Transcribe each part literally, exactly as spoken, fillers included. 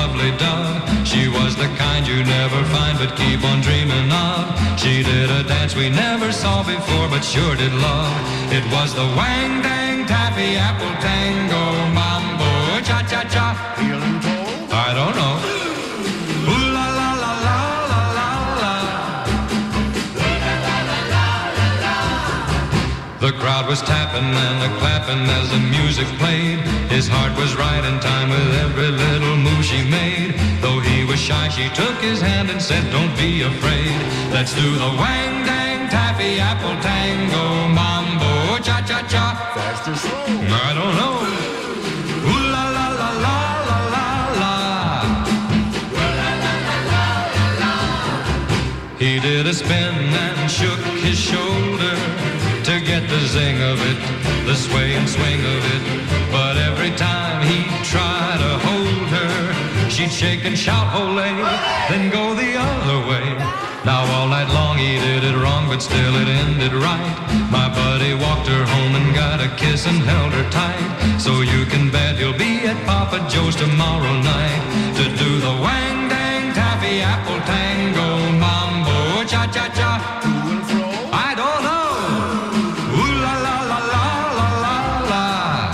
lovely dove. She was the kind you never find but keep on dreaming of. She did a dance we never saw before but sure did love. It was the wang dang taffy apple tango mambo cha cha cha. Feeling cold? I don't know. Ooh la la la la la la la. The crowd was tapping and a clapping as the music played. His heart was right in time with every little move she made. Though he was shy, she took his hand and said, don't be afraid. Let's do the wang dang taffy apple tango mambo cha cha cha. Fast or slow? I don't know. Ooh la la la la la la la. He did a spin and shook his shoulder to get the zing of it, the sway and swing of it. But every time he'd try to hold her, she'd shake and shout, "Olé," then go the other way. Now all night long he did it wrong, but still it ended right. My buddy walked her home and got a kiss and held her tight. So you can bet he'll be at Papa Joe's tomorrow night to do the wang dang taffy apple tango mambo cha cha cha. To and fro? I don't know. Ooh la la la la la la la.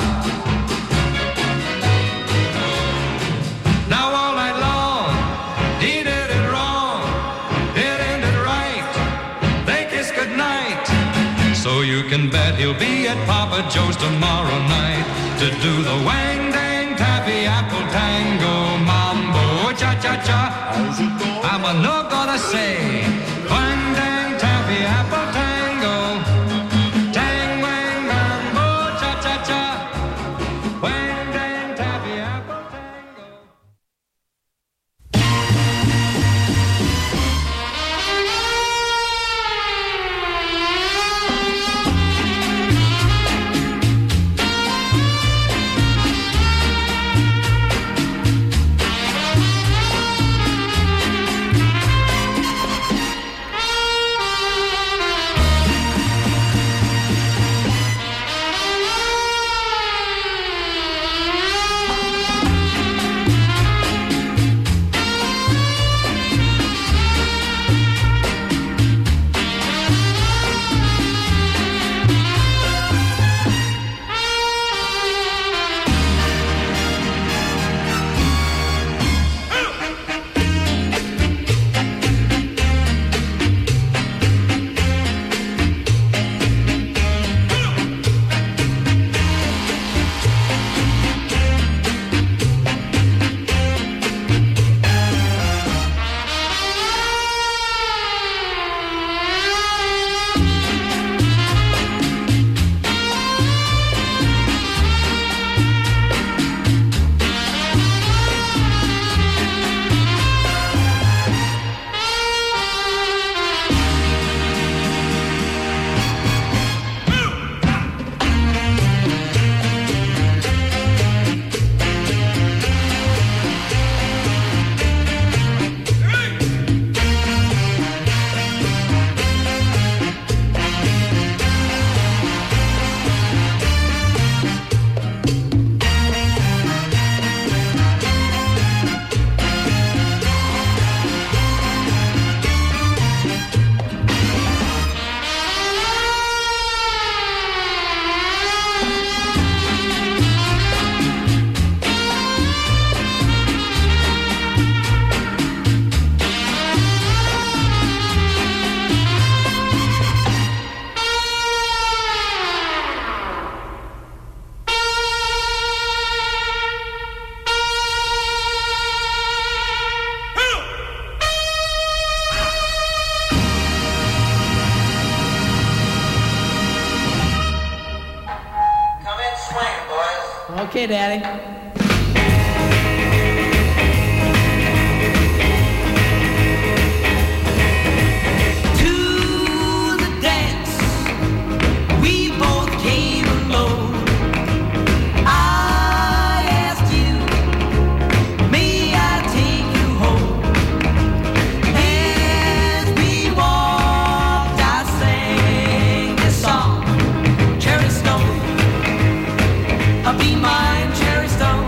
Now all night long he did it wrong. It ended right. They kissed goodnight. So you can bet he'll be at Papa Joe's tomorrow night to do the wang dang taffy apple tango mambo cha cha cha. How's it going? I'm a no gonna say wang dang taffy apple tango tang wang mambo cha cha cha wang dang taffy apple tango. Okay, Daddy. Be mine, cherry stone.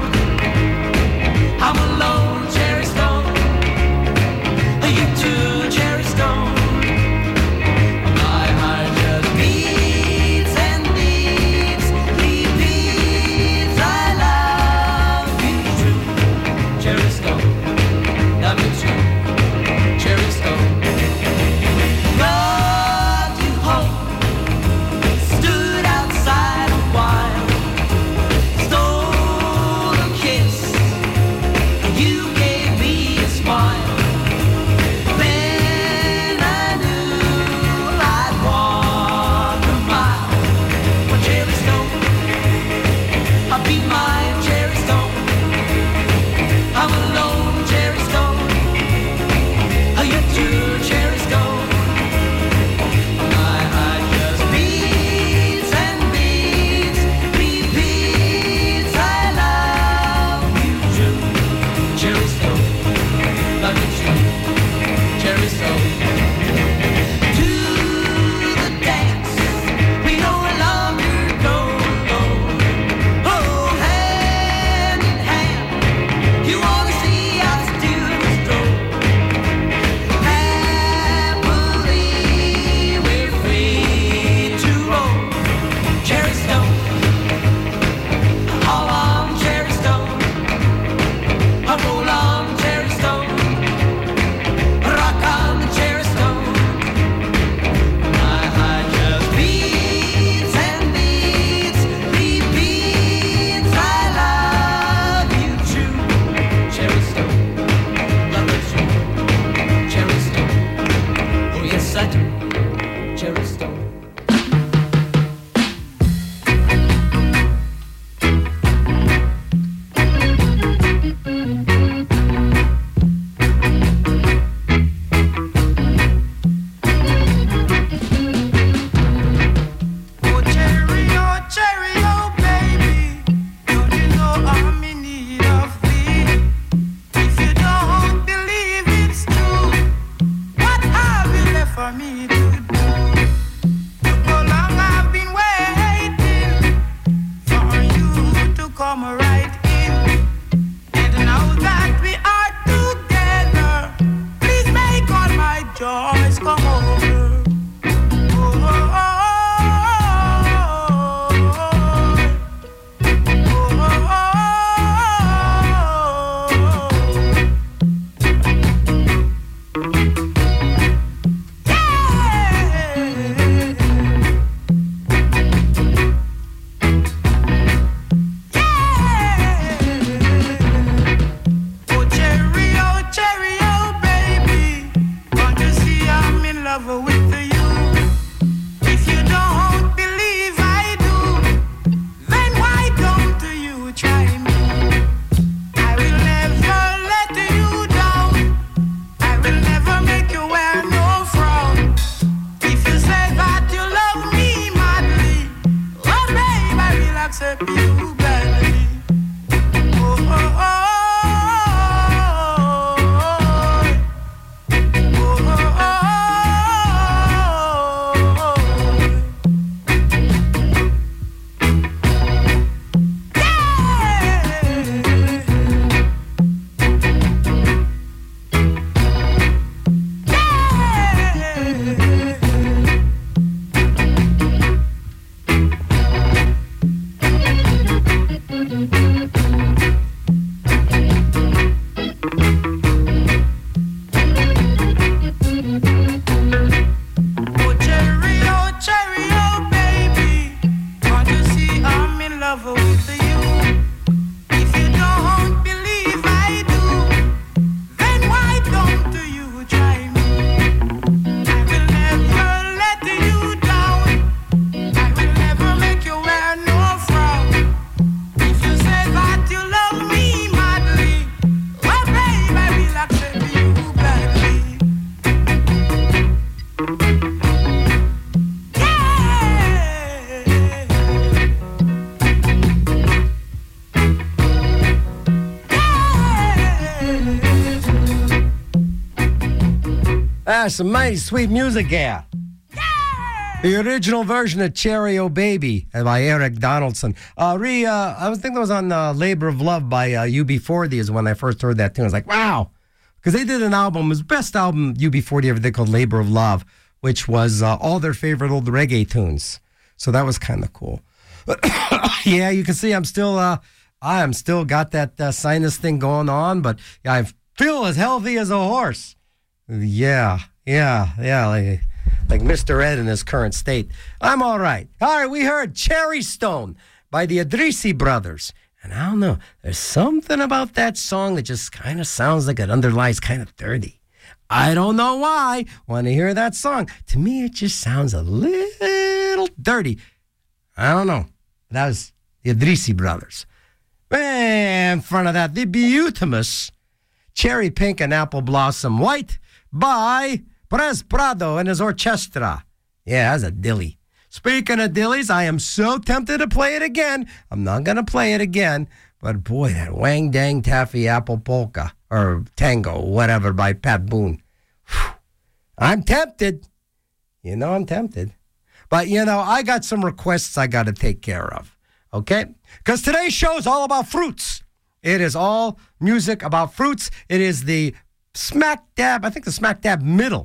Ah, some mighty sweet music here. The original version of Cherry O Baby by Eric Donaldson. Uh, re, uh, I was thinking that was on uh, Labor of Love by uh, U B forty is when I first heard that tune. I was like, wow. Because they did an album, it was the best album U B forty ever did called Labor of Love, which was uh, all their favorite old reggae tunes. So that was kind of cool. Yeah, you can see I'm still, uh, I am still got that uh, sinus thing going on, but I feel as healthy as a horse. Yeah, yeah, yeah, like... like Mister Ed in his current state. I'm all right. All right, we heard Cherry Stone by the Idrisi Brothers. And I don't know, there's something about that song that just kind of sounds like it underlies kind of dirty. I don't know why. When I hear that song, to me it just sounds a little dirty. I don't know. That was the Idrisi Brothers. And in front of that, the beautimous Cherry Pink and Apple Blossom White by... Perez Prado and his orchestra. Yeah, that's a dilly. Speaking of dillies, I am so tempted to play it again. I'm not going to play it again. But boy, that Wang Dang Taffy Apple Polka, or Tango, whatever, by Pat Boone. Whew. I'm tempted. You know I'm tempted. But, you know, I got some requests I got to take care of. Okay? Because today's show is all about fruits. It is all music about fruits. It is the smack dab, I think the smack dab middle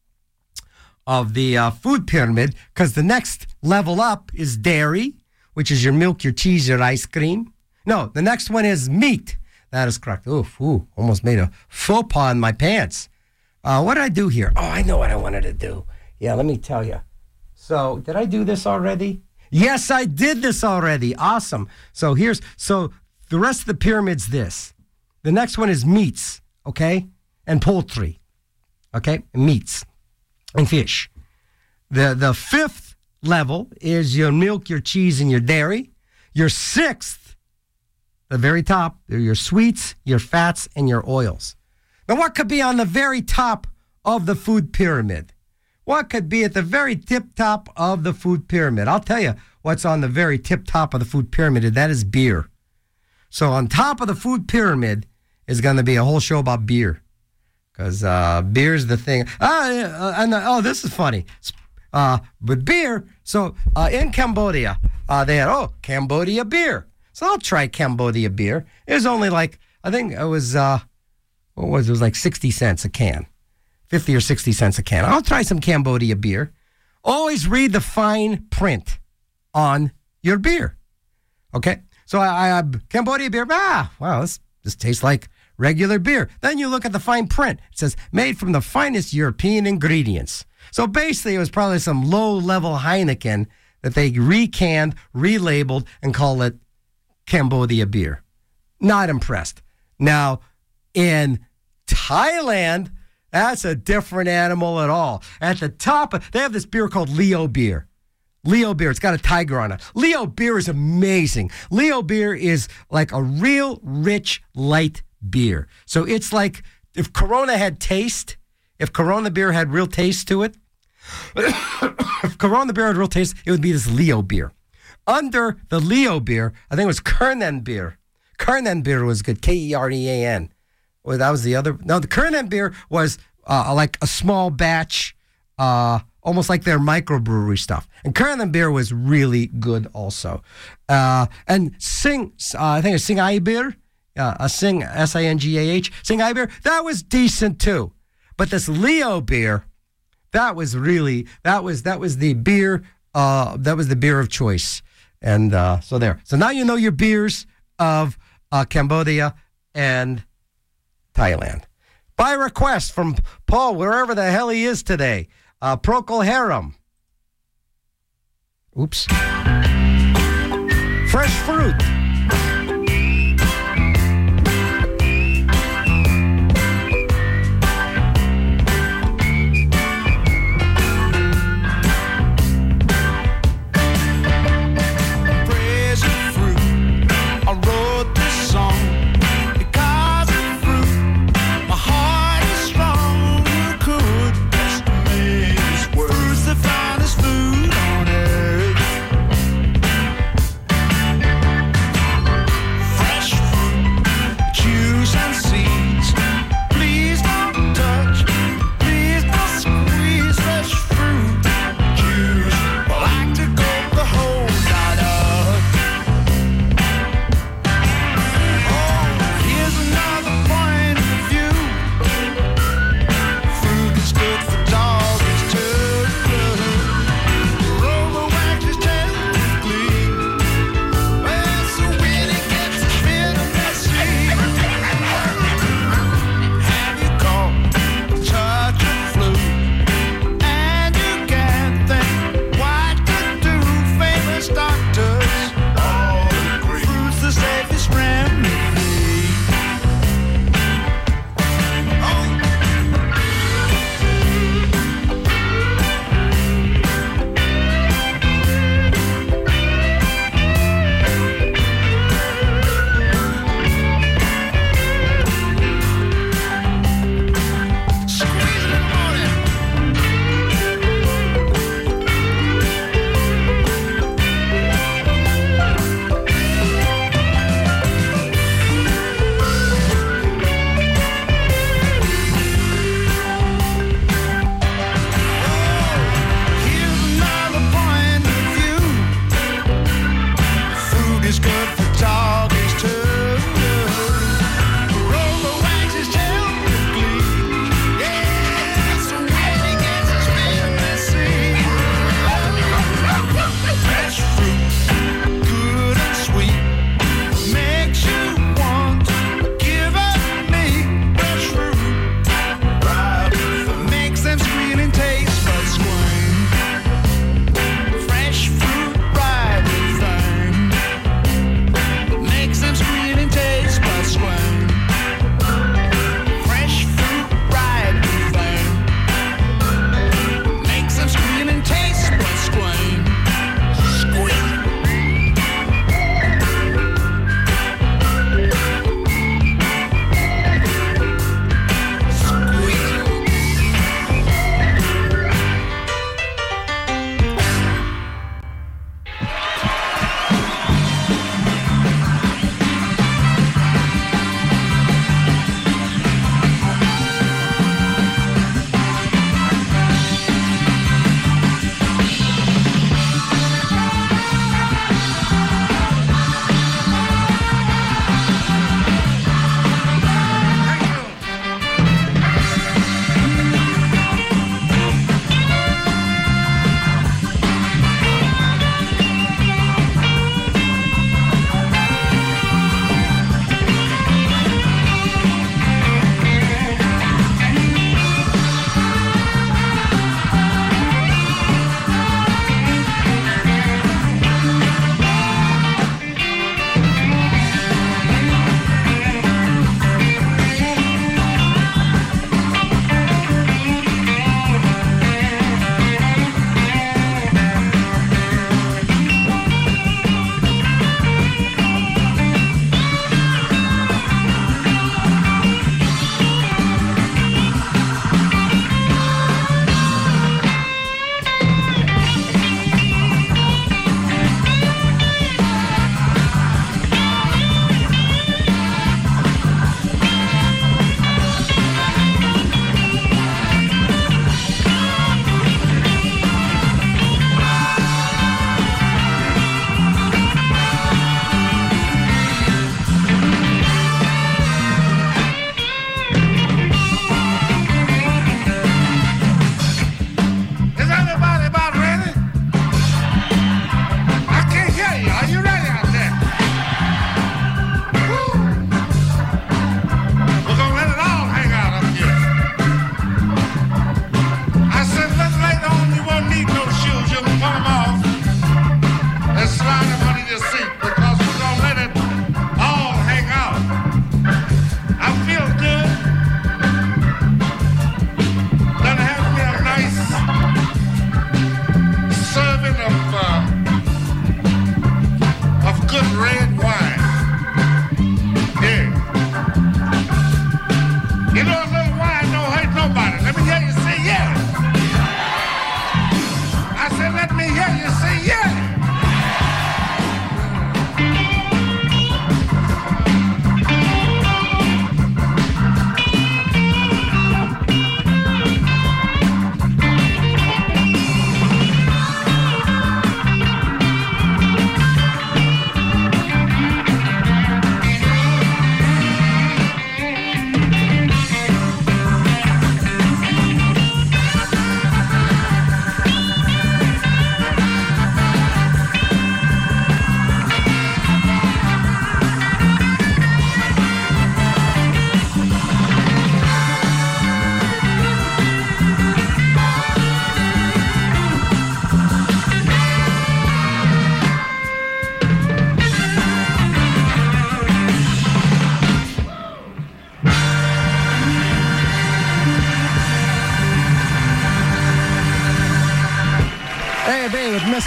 of the uh, food pyramid, because the next level up is dairy, which is your milk, your cheese, your ice cream. No, the next one is meat. That is correct. Oof, ooh, almost made a faux pas in my pants. Uh, what did I do here? Oh, I know what I wanted to do. Yeah, let me tell you. So, did I do this already? Yes, I did this already. Awesome. So here's, so the rest of the pyramid's this. The next one is meats, okay? And poultry, okay? Meats. And fish. The the fifth level is your milk, your cheese, and your dairy. Your sixth, the very top, are your sweets, your fats, and your oils. Now, what could be on the very top of the food pyramid? What could be at the very tip top of the food pyramid? I'll tell you what's on the very tip top of the food pyramid, and that is beer. So on top of the food pyramid is going to be a whole show about beer. Because uh, beer's the thing. Ah, uh, and, uh, oh, this is funny. Uh, with beer, so uh, in Cambodia, uh, they had, oh, Cambodia beer. So I'll try Cambodia beer. It was only like, I think it was, uh, what was it? It was like sixty cents a can. fifty or sixty cents a can. I'll try some Cambodia beer. Always read the fine print on your beer. Okay? So I, I have Cambodia beer. Ah, wow, this, this tastes like regular beer. Then you look at the fine print. It says, made from the finest European ingredients. So basically, it was probably some low-level Heineken that they recanned, relabeled, and call it Cambodia beer. Not impressed. Now, in Thailand, that's a different animal at all. At the top, they have this beer called Leo beer. Leo beer, it's got a tiger on it. Leo beer is amazing. Leo beer is like a real rich, light beer. So it's like if Corona had taste, if Corona beer had real taste to it, if Corona beer had real taste, it would be this Leo beer. Under the Leo beer, I think it was Kernen beer. Kernen beer was good, K E R E A N. Well, that was the other. No, the Kernen beer was uh, like a small batch, uh, almost like their microbrewery stuff. And Kernen beer was really good also. Uh, and Sing, uh, I think it's Singay beer. Uh, a Sing, S I N G A H, Singay beer, that was decent too. But this Leo beer, that was really, that was that was the beer, uh, that was the beer of choice. And uh, so there. So now you know your beers of uh, Cambodia and Thailand. By request from Paul, wherever the hell he is today, uh, Procol Harum. Oops. Fresh fruit. Finest food on earth.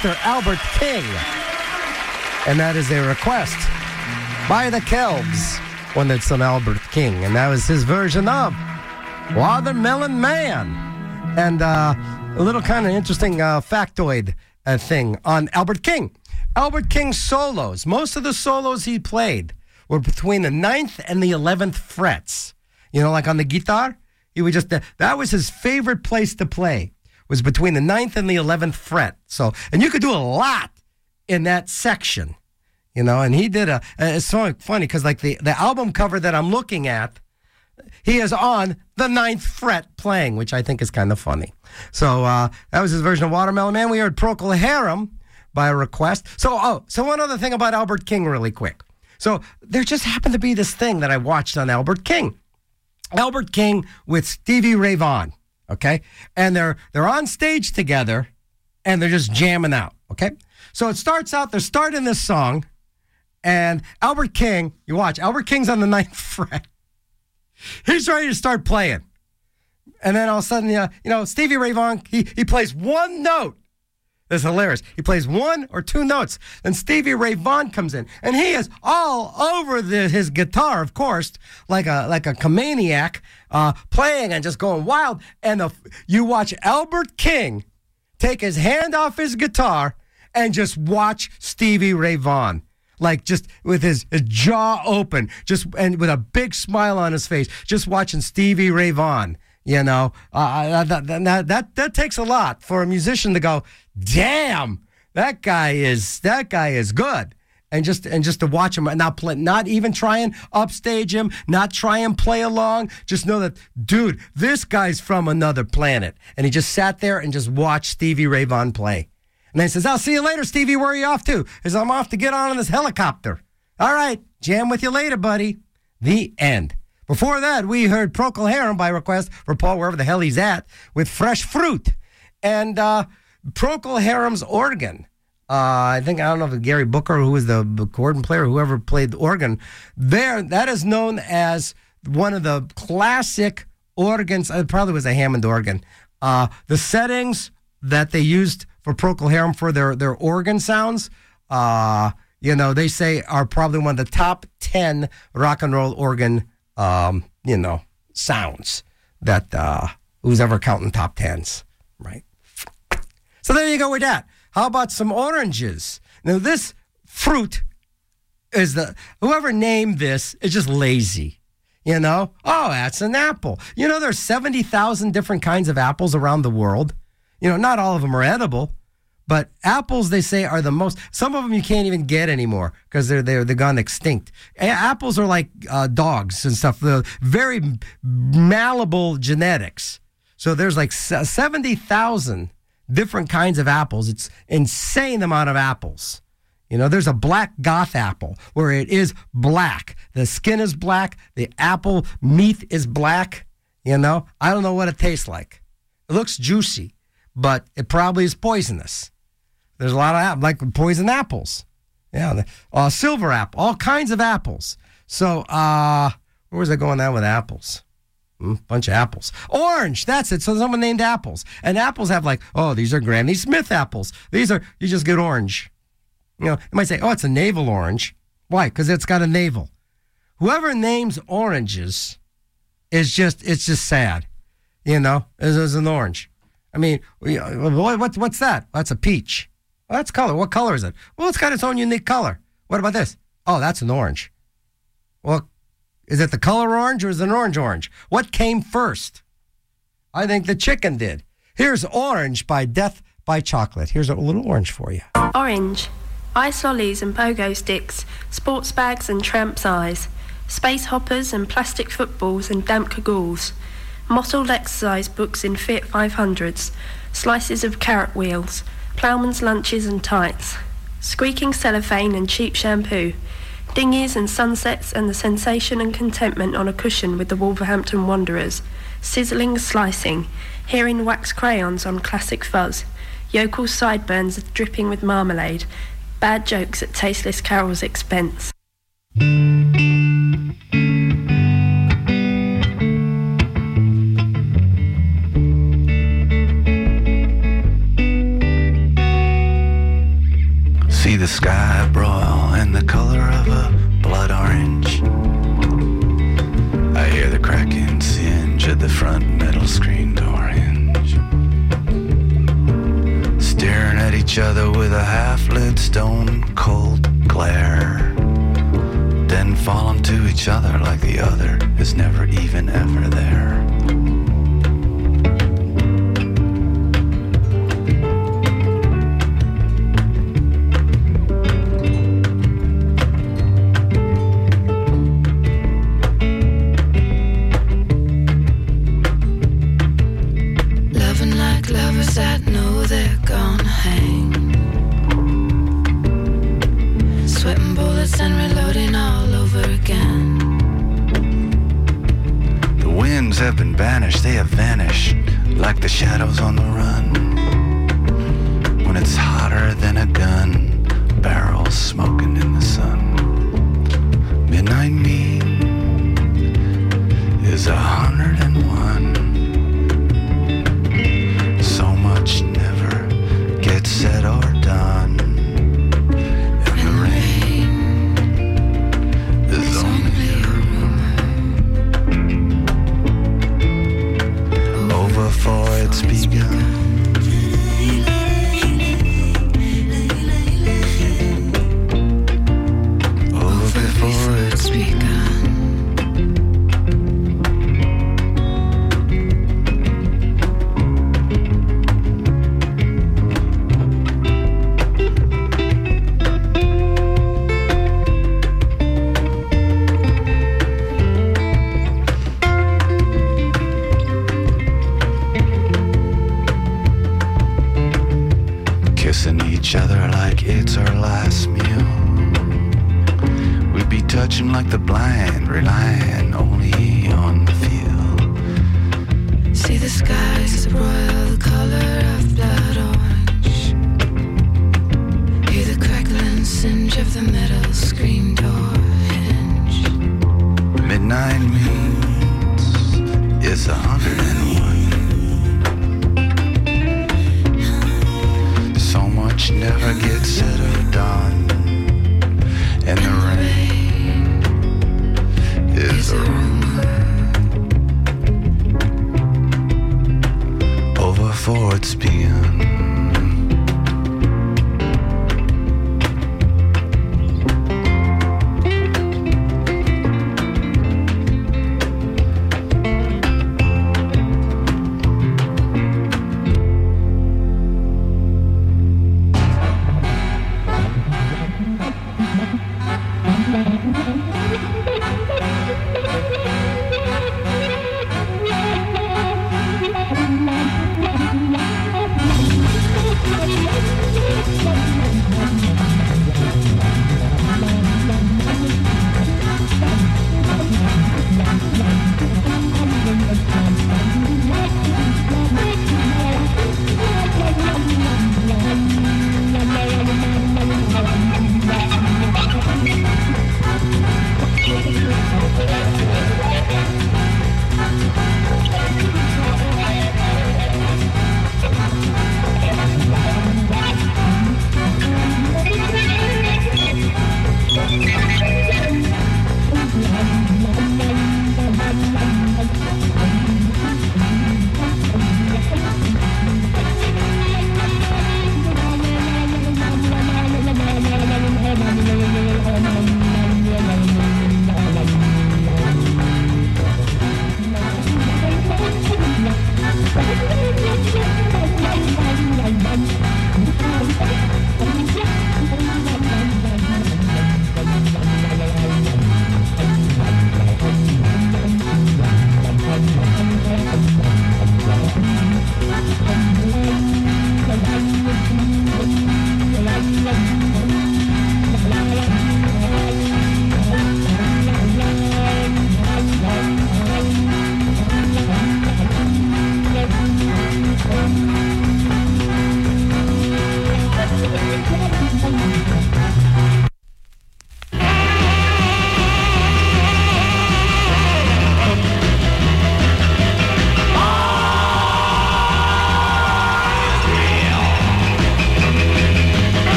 Mister Albert King. And that is a request by the Kelvs, one that's some Albert King. And that was his version of Watermelon Man. And uh, a little kind of interesting uh, factoid uh, thing on Albert King. Albert King's solos, most of the solos he played were between the ninth and the eleventh frets. You know, like on the guitar, he would just, uh, that was his favorite place to play, was between the ninth and the eleventh fret. So, and you could do a lot in that section, you know, and he did a, it's so funny because like the, the album cover that I'm looking at, he is on the ninth fret playing, which I think is kind of funny. So uh, that was his version of Watermelon Man. We heard Procol Harum by request. So, oh, so one other thing about Albert King really quick. So there just happened to be this thing that I watched on Albert King. Albert King with Stevie Ray Vaughan, okay? And they're they're on stage together, and they're just jamming out, okay? So it starts out, they're starting this song, and Albert King, you watch, Albert King's on the ninth fret. He's ready to start playing. And then all of a sudden, uh, you know, Stevie Ray Vaughan, he, he plays one note. It's hilarious. He plays one or two notes. Then Stevie Ray Vaughan comes in, and he is all over the, his guitar, of course, like a like a maniac, uh, playing and just going wild. And the, you watch Albert King take his hand off his guitar and just watch Stevie Ray Vaughan. Like just with his, his jaw open, just and with a big smile on his face, just watching Stevie Ray Vaughan. You know, uh, that, that that that takes a lot for a musician to go, damn, that guy is that guy is good, and just and just to watch him, not play, not even try and upstage him, not try and play along, just know that, dude, this guy's from another planet, and he just sat there and just watched Stevie Ray Vaughan play. And then he says, I'll see you later, Stevie. Where are you off to? He says, I'm off to get on this helicopter. All right, jam with you later, buddy. The end. Before that, we heard Procol Harum by request for Paul, wherever the hell he's at, with Fresh Fruit. And uh, Procol Harum's organ. Uh, I think, I don't know if it's Gary Booker, who was the accordion player, whoever played the organ. There, that is known as one of the classic organs. It probably was a Hammond organ. Uh, the settings that they used for Procol Harum for their, their organ sounds, uh, you know, they say are probably one of the top ten rock and roll organ, um, you know, sounds that, uh, who's ever counting top tens, right? So there you go with that. How about some oranges? Now, this fruit is the, whoever named this is just lazy. You know, oh, that's an apple. You know, there's seventy thousand different kinds of apples around the world. You know, not all of them are edible, but apples, they say, are the most, some of them you can't even get anymore because they're, they're, they're gone extinct. A- apples are like uh, dogs and stuff. They're very malleable genetics. So there's like seventy thousand different kinds of apples. It's insane amount of apples. You know, there's a black goth apple where it is black. The skin is black. The apple meat is black. You know, I don't know what it tastes like. It looks juicy, but it probably is poisonous. There's a lot of apples, like poison apples. Yeah, the, uh, silver apple, all kinds of apples. So, uh, where was I going now with apples? Mm, bunch of apples. Orange, that's it. So someone named apples. And apples have like, oh, these are Granny Smith apples. These are, you just get orange. You know, you might say, oh, it's a navel orange. Why? Because it's got a navel. Whoever names oranges is just, it's just sad. You know, it's, it's an orange. I mean, what, what's that? That's a peach. Well, that's color. What color is it? Well, it's got its own unique color. What about this? Oh, that's an orange. Well, is it the color orange or is it an orange orange? What came first? I think the chicken did. Here's Orange by Death by Chocolate. Here's a little orange for you. Orange. Ice lollies and pogo sticks, sports bags and tramp's eyes, space hoppers and plastic footballs and damp cagoules, mottled exercise books in Fiat five hundreds, slices of carrot wheels, ploughman's lunches and tights, squeaking cellophane and cheap shampoo, dinghies and sunsets and the sensation and contentment on a cushion with the Wolverhampton Wanderers, sizzling slicing, hearing wax crayons on classic fuzz, yokel sideburns dripping with marmalade, bad jokes at tasteless Carol's expense. to the front metal screen door hinge, staring at each other with a half-lit stone cold glare, then fall into each other like the other is never even ever there. That know they're gonna hang, sweating bullets and reloading all over again. The winds have been banished, they have vanished like the shadows on the run. When it's hotter than a gun barrel smoking in the sun. Midnight mean is a hundred and one. So much never gets said or done, and the rain is only a rumor over for it's begun. Over before it's begun. Kissing each other like it's our last meal. We'd be touching like the blind, relying only on the feel. See the skies broil the color of blood orange. Hear the crackling singe of the metal screen door hinge. Midnight means it's a hundred and one. So much never gets said or done, and the rain is a rumor over for it's begun.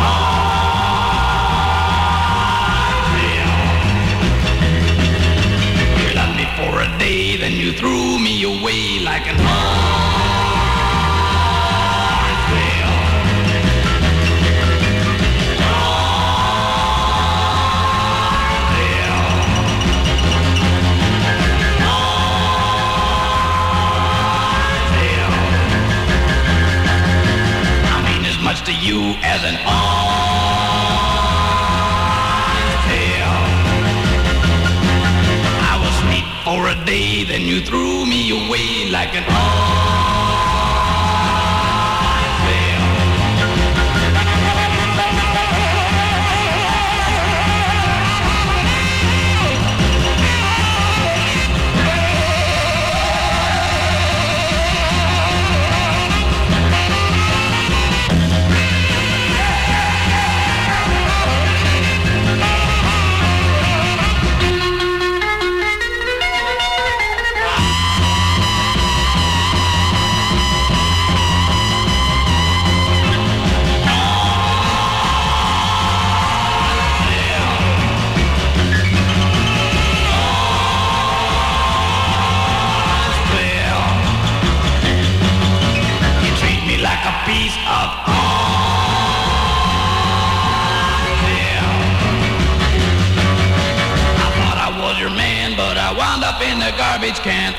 You loved me for a day, then you threw me away like an to you as an orange tail. I was sweet for a day, then you threw me away like an orange piece of I thought I was your man, but I wound up in the garbage can.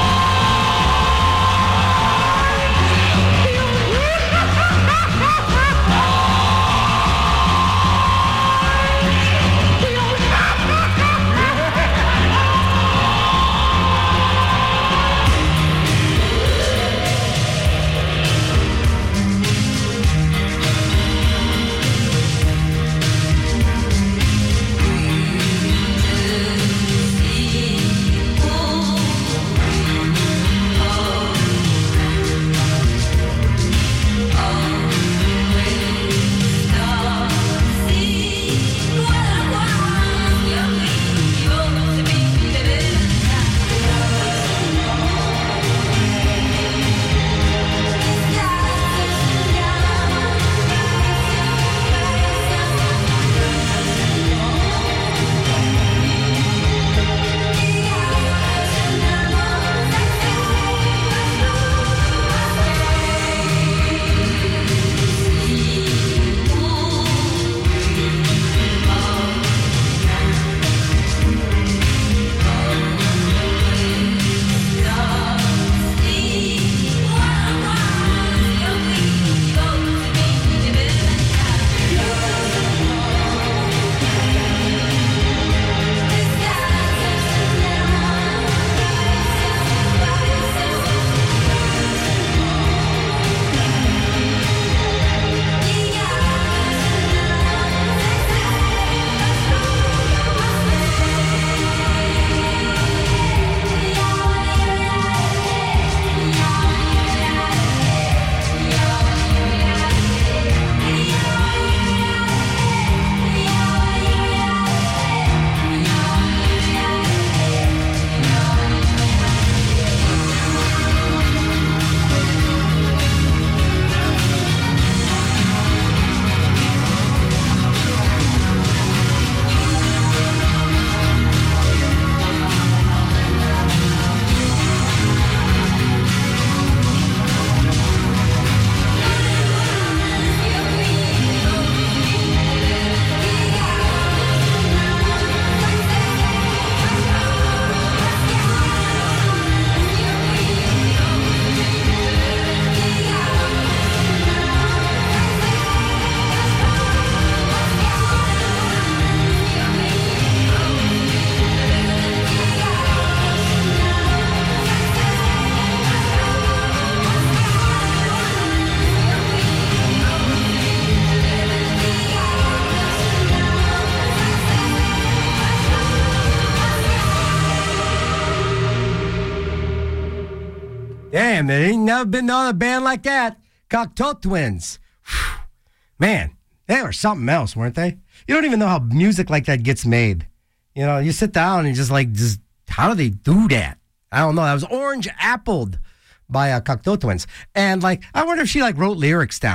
Damn, there ain't never been no other band like that. Cocteau Twins. Whew. Man, they were something else, weren't they? You don't even know how music like that gets made. You know, you sit down and just like, just how do they do that? I don't know. That was Orange Appled by uh, Cocteau Twins. And like, I wonder if she like wrote lyrics down.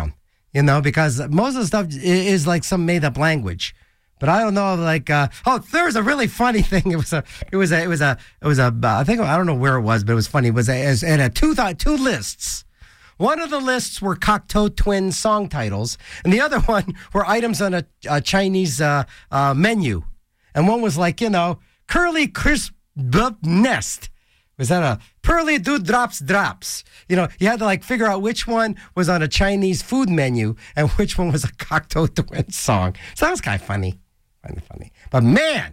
you know, because most of the stuff i- is like some made-up language. But I don't know, like, uh, oh, there was a really funny thing. It was a, it was a, it was a, it was a, uh, I think, I don't know where it was, but it was funny. It was a, it had two, th- two lists. One of the lists were Cocteau Twins song titles, and the other one were items on a, a Chinese uh, uh, menu. And one was like, you know, curly crisp blup nest. Was that a pearly dude drops drops? You know, you had to like figure out which one was on a Chinese food menu and which one was a Cocteau Twins song. So that was kind of funny. Kind of funny. But man,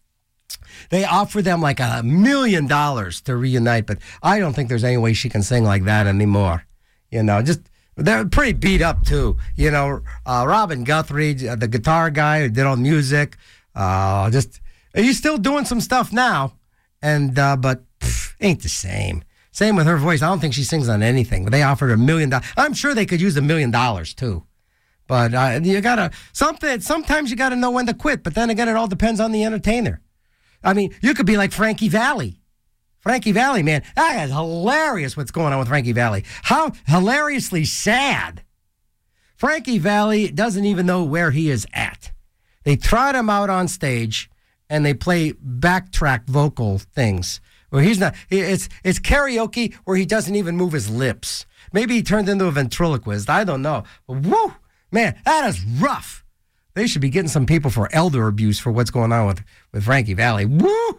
they offered them like a million dollars to reunite, but I don't think there's any way she can sing like that anymore. You know, just, they're pretty beat up too. You know, uh, Robin Guthrie, the guitar guy who did all the music, uh, just, he's still doing some stuff now, and, uh, but pff, ain't the same. Same with her voice. I don't think she sings on anything, but they offered her a million dollars. I'm sure they could use a million dollars too. But uh, you gotta something. Sometimes you gotta know when to quit. But then again, it all depends on the entertainer. I mean, you could be like Frankie Valli. Frankie Valli, man, that is hilarious. What's going on with Frankie Valli? How hilariously sad. Frankie Valli doesn't even know where he is at. They trot him out on stage, and they play backtrack vocal things where he's not. It's it's karaoke where he doesn't even move his lips. Maybe he turned into a ventriloquist. I don't know. But woo. Man, that is rough. They should be getting some people for elder abuse for what's going on with, with Frankie Valli. Woo!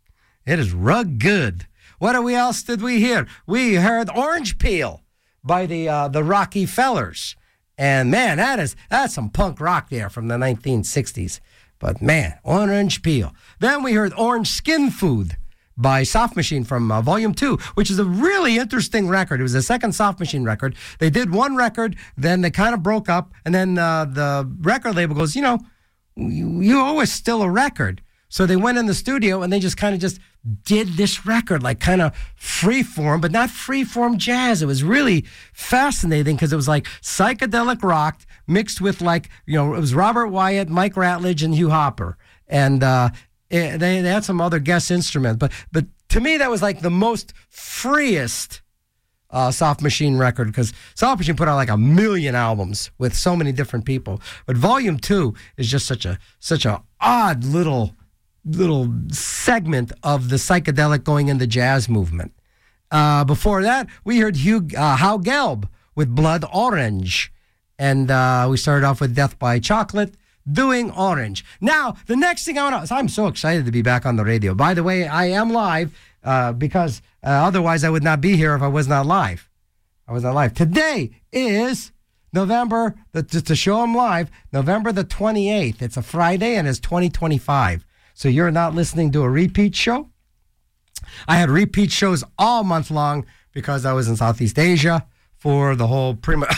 It is rug good. What we else did we hear? We heard Orange Peel by the uh, the Rocky Fellers. And man, that is that's some punk rock there from the nineteen sixties. But man, Orange Peel. Then we heard Orange Skin Food by Soft Machine from uh, Volume two, which is a really interesting record. It was the second Soft Machine record. They did one record, then they kind of broke up, and then uh, the record label goes, you know, you, you owe us still a record. So they went in the studio, and they just kind of just did this record, like kind of freeform, but not freeform jazz. It was really fascinating because it was like psychedelic rock mixed with like, you know, it was Robert Wyatt, Mike Ratledge, and Hugh Hopper. And, uh, They, they had some other guest instruments, but but to me that was like the most freest uh, Soft Machine record, because Soft Machine put out like a million albums with so many different people. But Volume Two is just such a such a odd little little segment of the psychedelic going into jazz movement. Uh, before that, we heard Hugh uh, Hal Gelb with Blood Orange, and uh, we started off with Death by Chocolate, doing Orange. Now, the next thing I want to... I'm so excited to be back on the radio. By the way, I am live uh, because uh, otherwise I would not be here if I was not live. I was not live. Today is November... The, to, to show I'm live, November the twenty-eighth. It's a Friday and it's twenty twenty-five. So you're not listening to a repeat show? I had repeat shows all month long because I was in Southeast Asia for the whole pretty much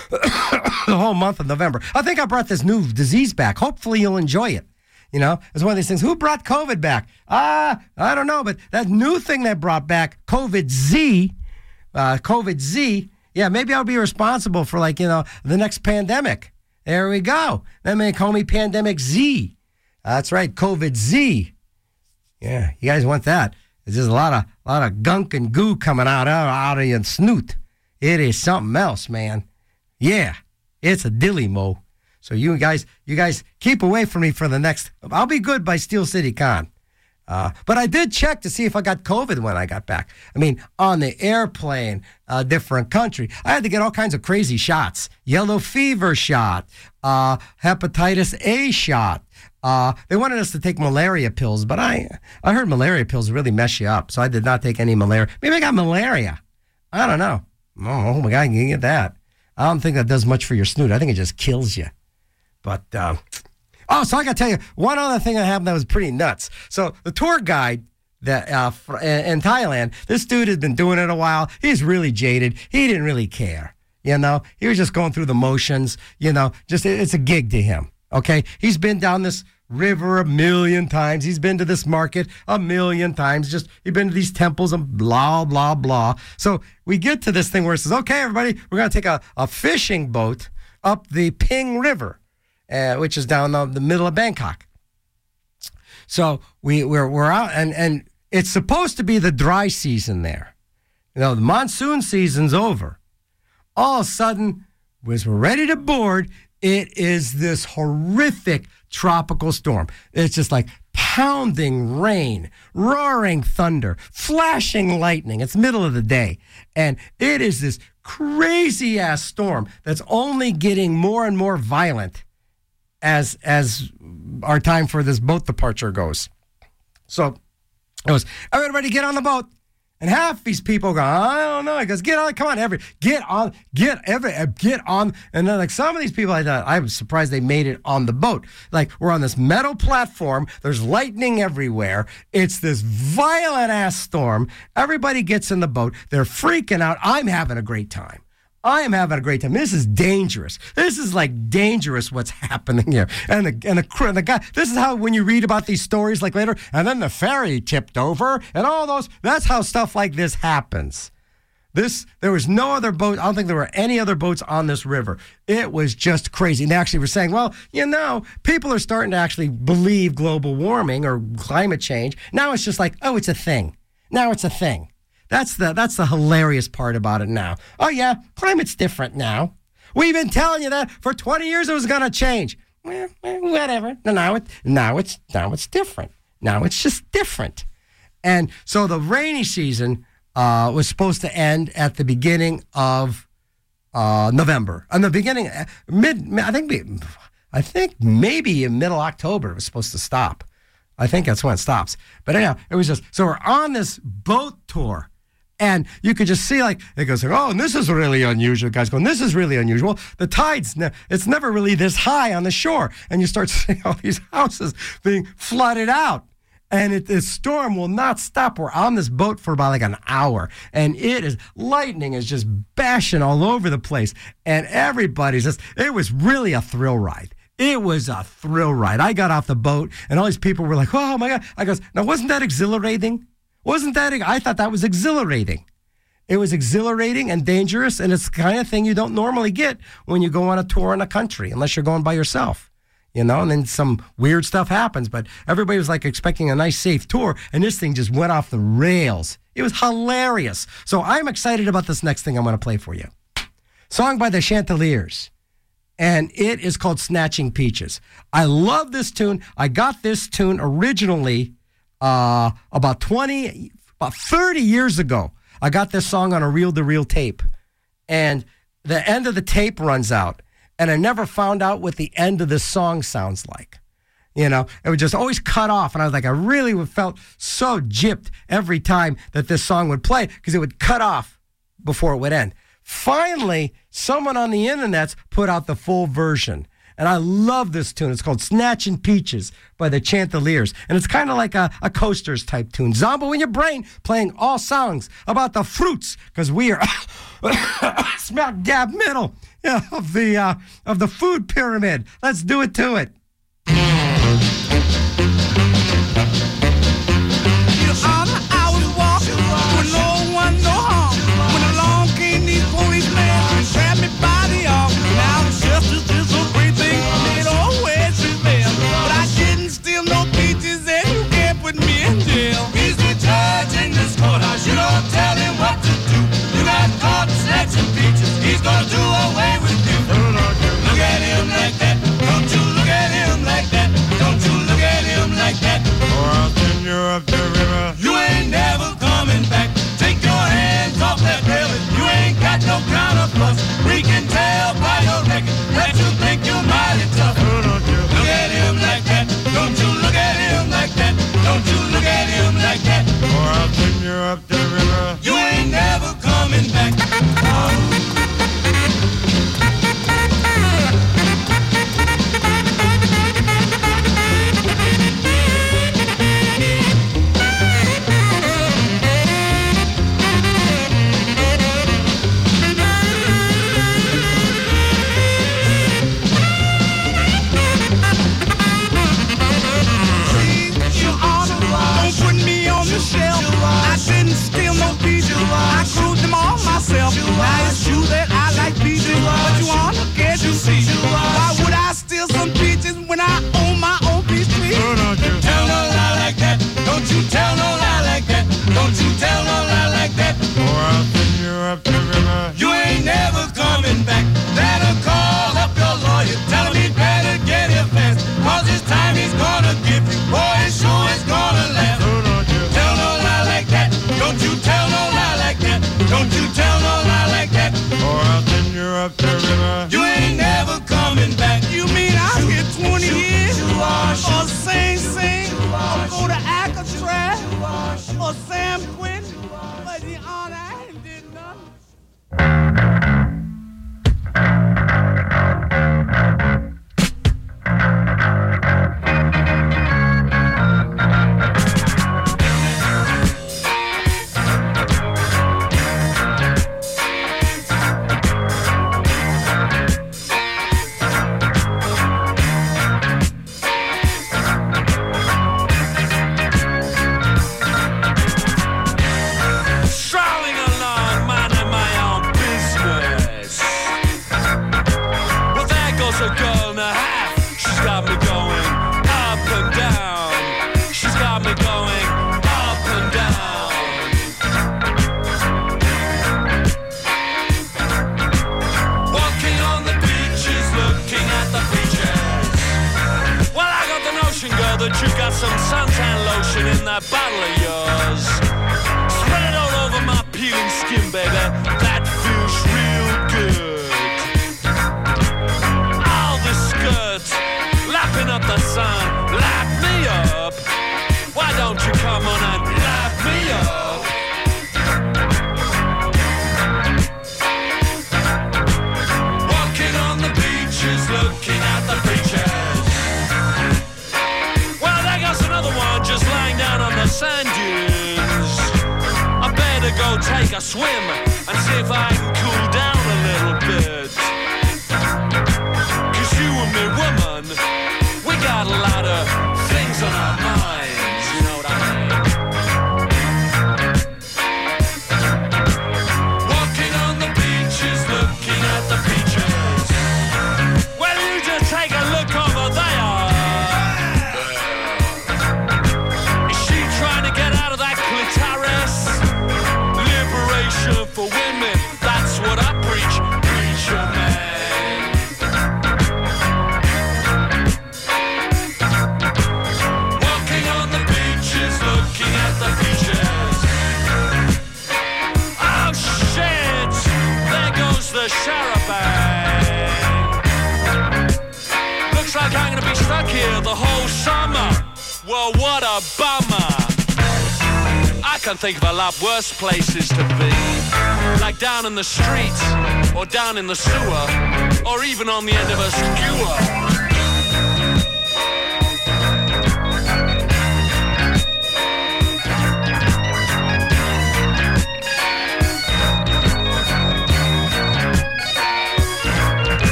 the whole month of November. I think I brought this new disease back. Hopefully you'll enjoy it. You know, it's one of these things. Who brought COVID back? Ah, uh, I don't know, but that new thing that brought back COVID Z, uh, COVID Z. Yeah, maybe I'll be responsible for, like, you know, the next pandemic. There we go. Then they call me Pandemic Z. That's right, COVID Z. Yeah, you guys want that? There's just a lot of a lot of gunk and goo coming out out, out of your snoot. It is something else, man. Yeah, it's a dilly mo. So you guys, you guys keep away from me for the next. I'll be good by Steel City Con. Uh, but I did check to see if I got COVID when I got back. I mean, on the airplane, uh, different country. I had to get all kinds of crazy shots. Yellow fever shot, uh, hepatitis A shot. Uh, they wanted us to take malaria pills, but I I heard malaria pills really mess you up, so I did not take any malaria. Maybe I got malaria. I don't know. Oh, my God, you can get that. I don't think that does much for your snoot. I think it just kills you. But, uh, oh, so I got to tell you, one other thing that happened that was pretty nuts. So the tour guide that uh, in Thailand, this dude has been doing it a while. He's really jaded. He didn't really care, you know. He was just going through the motions, you know. Just it's a gig to him, okay? He's been down this river a million times. He's been to this market a million times. Just he's been to these temples and blah, blah, blah. So we get to this thing where it says, okay, everybody, we're going to take a, a fishing boat up the Ping River, uh, which is down the, the middle of Bangkok. So we, we're we're out, and, and it's supposed to be the dry season there. You know, the monsoon season's over. All of a sudden, as we're ready to board, it is this horrific tropical storm. It's just like pounding rain, roaring thunder, flashing lightning. It's middle of the day. And it is this crazy ass storm that's only getting more and more violent as as our time for this boat departure goes. So it was, everybody get on the boat. And half these people go, I don't know. He goes, get on, come on, every, get on, get every, get on. And then like some of these people, I thought, I was surprised they made it on the boat. Like we're on this metal platform. There's lightning everywhere. It's this violent ass storm. Everybody gets in the boat. They're freaking out. I'm having a great time. I am having a great time. This is dangerous. This is like dangerous what's happening here. And the and the, and the guy, this is how when you read about these stories like later, and then the ferry tipped over and all those, that's how stuff like this happens. This, there was no other boat. I don't think there were any other boats on this river. It was just crazy. And they actually were saying, well, you know, people are starting to actually believe global warming or climate change. Now it's just like, oh, it's a thing. Now it's a thing. That's the that's the hilarious part about it now. Oh, yeah, climate's different now. We've been telling you that for twenty years it was going to change. Well, whatever. Now, it, now, it's, now it's different. Now it's just different. And so the rainy season uh, was supposed to end at the beginning of uh, November. In the beginning, mid, I think, I think maybe in middle October it was supposed to stop. I think that's when it stops. But anyhow, it was just, so we're on this boat tour. And you could just see, like, it goes, oh, and this is really unusual. Guys going, this is really unusual. The tide's, ne- it's never really this high on the shore. And you start seeing all these houses being flooded out. And it, this storm will not stop. We're on this boat for about like an hour. And it is, lightning is just bashing all over the place. And everybody's just, it was really a thrill ride. It was a thrill ride. I got off the boat, and all these people were like, oh, my God. I goes, now, wasn't that exhilarating? Wasn't that, I thought that was exhilarating. It was exhilarating and dangerous, and it's the kind of thing you don't normally get when you go on a tour in a country, unless you're going by yourself, you know, and then some weird stuff happens. But everybody was like expecting a nice, safe tour, and this thing just went off the rails. It was hilarious. So I'm excited about this next thing I'm going to play for you. Song by the Chanticleers, and it is called Snatching Peaches. I love this tune. I got this tune originally Uh, about twenty, about thirty years ago. I got this song on a reel-to-reel tape, and the end of the tape runs out, and I never found out what the end of this song sounds like. You know, it would just always cut off, and I was like, I really felt so gypped every time that this song would play because it would cut off before it would end. Finally, someone on the internet put out the full version. And I love this tune. It's called Snatching Peaches by the Chanticleers. And it's kind of like a, a Coasters type tune. Zombo in your brain, playing all songs about the fruits, because we are smack dab middle yeah, of the uh, of the food pyramid. Let's do it to it. He's gonna do away with you. Look at him like that. Don't you look at him like that. Don't you look at him like that. Or I'll send you up the river. You ain't never coming back. Take your hands off that railing. You ain't got no counter plus. We can tell by your record that you think you're mighty tough. Look at him like that. Don't you look at him like that. Don't you look at him like that. Or I'll send you up the river. You ain't never coming back. Oh. Now it's true that I like peaches, but you wanna get you see. Why would I steal some peaches when I own my own peach tree? Don't you tell no lie like that. Don't you tell no lie like that. Don't you tell no lie like that. Or I'll send you up the river. You ain't never coming back. That'll notion, girl, that you've got some suntan lotion in that bottle of yours. Spread it all over my peeling skin, baby. That feels real good. All the skirts, lapping up the sun, lap me up. Why don't you come on and lap me up? Walking on the beaches, looking at the beaches. Well, there goes another one just lying down on the sand dunes. I better go take a swim and see if I can cool down a little bit. Cause you and me, woman, we got a lot of things on our minds, you know what I mean? Walking on the beaches, looking at the beaches. Well, you just take a look over there. Is she trying to get out of that clitoris? Liberation for women, that's what I preach, preacher man. Walking on the beaches, looking at the beaches. Oh shit, there goes the charabanc. Looks like I'm gonna be stuck here the whole summer. Well, what a bummer. I can think of a lot worse places to be. Like down in the streets, or down in the sewer, or even on the end of a skewer.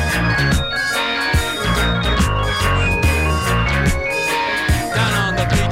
Down on the beach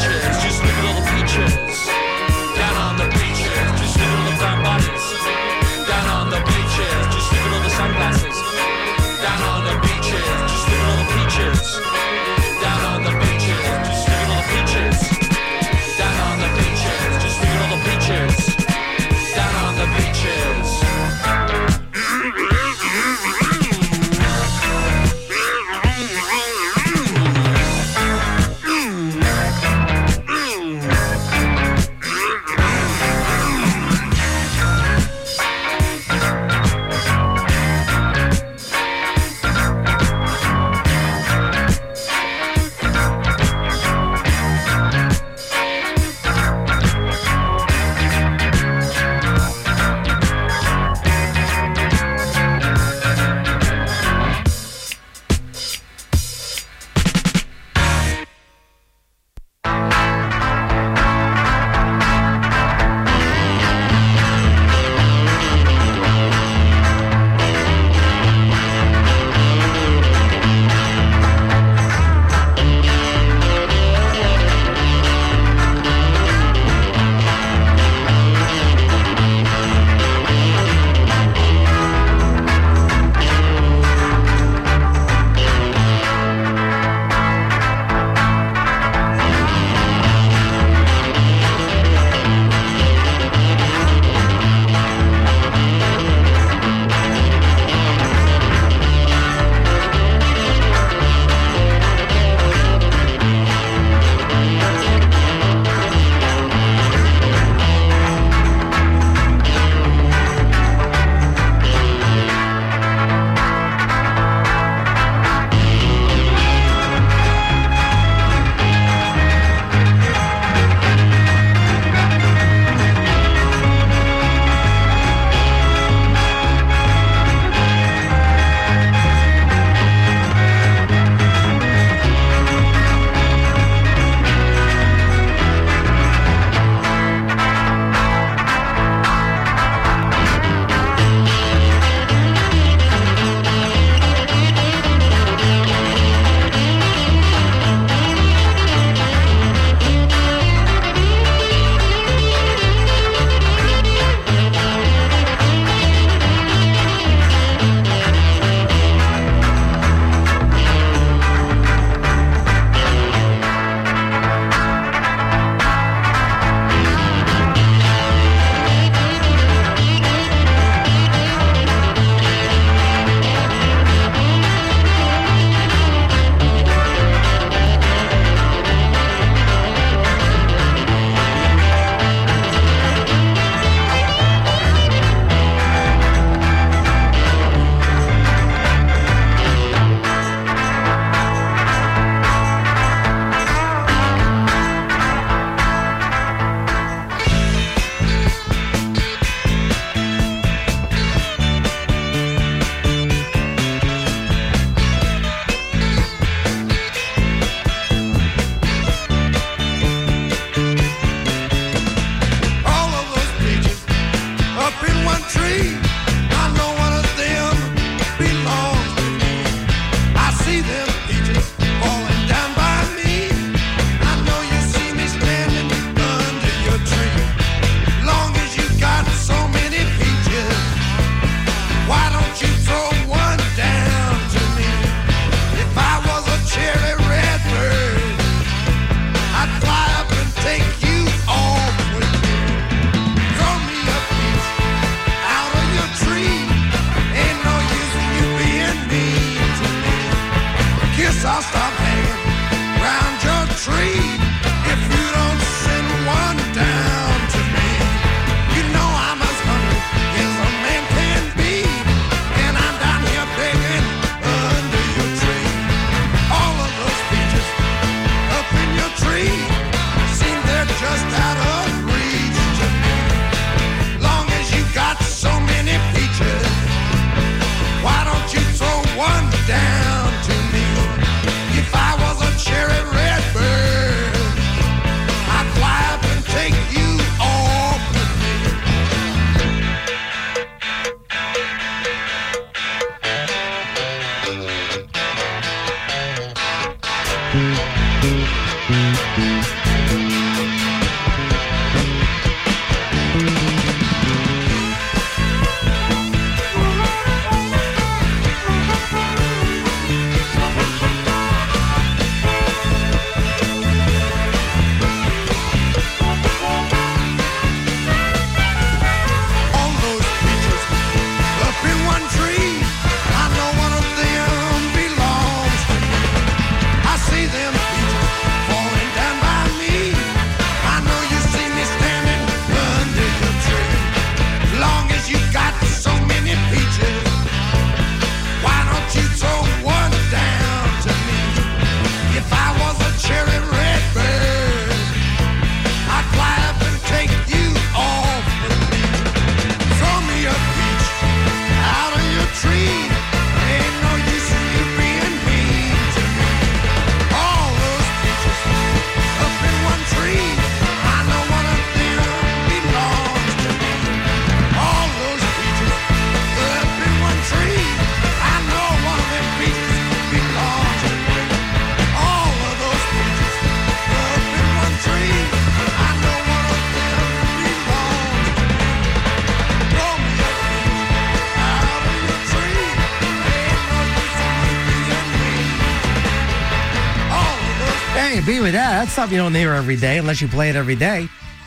be with that. That's something you don't hear every day unless you play it every day.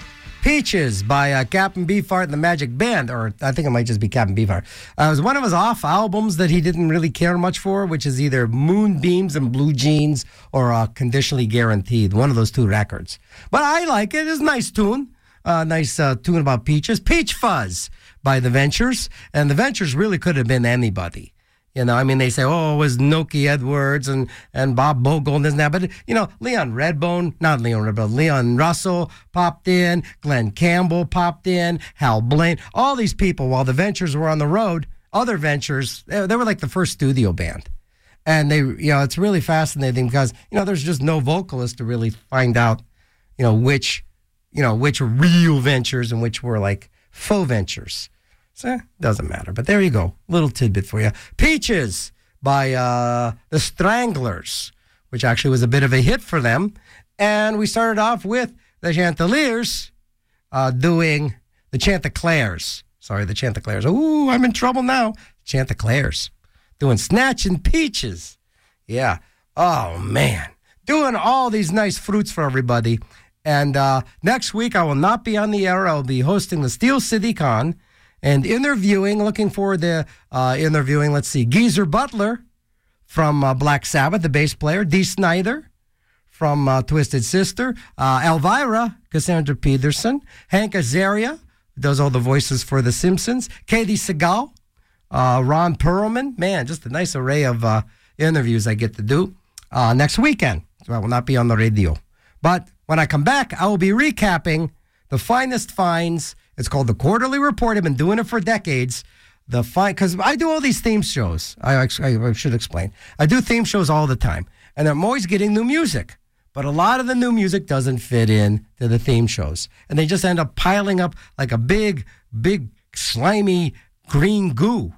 Peaches by uh, Captain Beefheart and the Magic Band, or I think it might just be Captain Beefheart. Uh, it was one of his off albums that he didn't really care much for, which is either Moonbeams and Blue Jeans or uh, Conditionally Guaranteed, one of those two records. But I like it. It's a nice tune. Uh, nice uh, tune about peaches. Peach Fuzz by The Ventures. And The Ventures really could have been anybody. You know, I mean, they say, oh, it was Noki Edwards and, and Bob Bogle and this and that. But, you know, Leon Redbone, not Leon Redbone, Leon Russell popped in, Glenn Campbell popped in, Hal Blaine, all these people while the Ventures were on the road, other Ventures, they, they were like the first studio band. And they, you know, it's really fascinating because, you know, there's just no vocalist to really find out, you know, which, you know, which were real Ventures and which were like faux Ventures. So, doesn't matter. But there you go. Little tidbit for you. Peaches by uh, the Stranglers, which actually was a bit of a hit for them. And we started off with the Chanteliers uh, doing the Chanticleers. Sorry, the Chanticleers. Ooh, I'm in trouble now. Chanticleers. Doing Snatching Peaches. Yeah. Oh, man. Doing all these nice fruits for everybody. And uh, next week, I will not be on the air. I'll be hosting the Steel City Con. And interviewing, looking forward to uh, interviewing, let's see, Geezer Butler from uh, Black Sabbath, the bass player, Dee Snider from uh, Twisted Sister, uh, Elvira, Cassandra Peterson, Hank Azaria, who does all the voices for The Simpsons, Katie Segal, uh, Ron Perlman. Man, just a nice array of uh, interviews I get to do uh, next weekend. So I will not be on the radio. But when I come back, I will be recapping the finest finds. It's called the Quarterly Report. I've been doing it for decades. The fine, because I do all these theme shows. I, I, I should explain. I do theme shows all the time, and I'm always getting new music. But a lot of the new music doesn't fit in to the theme shows, and they just end up piling up like a big, big, slimy green goo.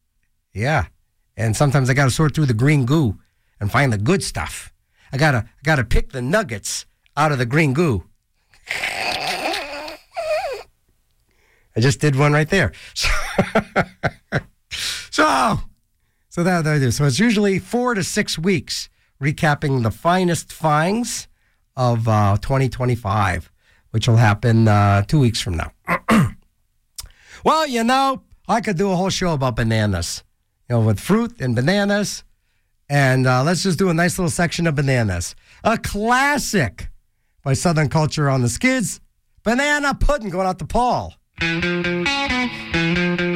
Yeah, and sometimes I got to sort through the green goo and find the good stuff. I gotta, I gotta pick the nuggets out of the green goo. I just did one right there. So, so, so that, that I do. So it's usually four to six weeks recapping the finest finds of uh, twenty twenty-five, which will happen uh, two weeks from now. Well, you know, I could do a whole show about bananas, you know, with fruit and bananas. And uh, let's just do a nice little section of bananas. A classic by Southern Culture on the Skids, Banana Pudding, going out to Paul. Thank you.